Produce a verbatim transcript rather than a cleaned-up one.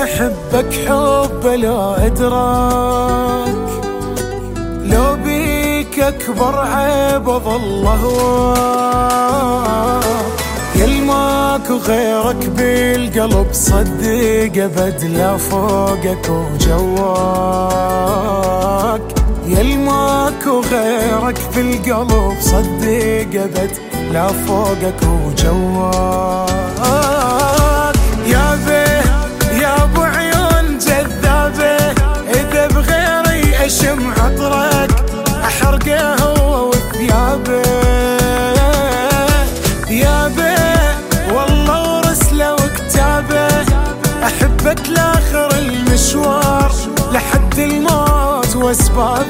أحبك حب لا إدراك، لو بيك أكبر عيب أظل هواك، يلماك غيرك بالقلب صدق أبد لا فوقك وجواك، يلماك وغيرك في القلب صدق أبد لا فوقك وجواك. يا بيه يا ابو عيون جذابه، اذا بغيري اشم عطرك احرقه هو وثيابه. يا بيه والله ورسله وكتابه، احبك لاخر المشوار لحد الموت واسبابه.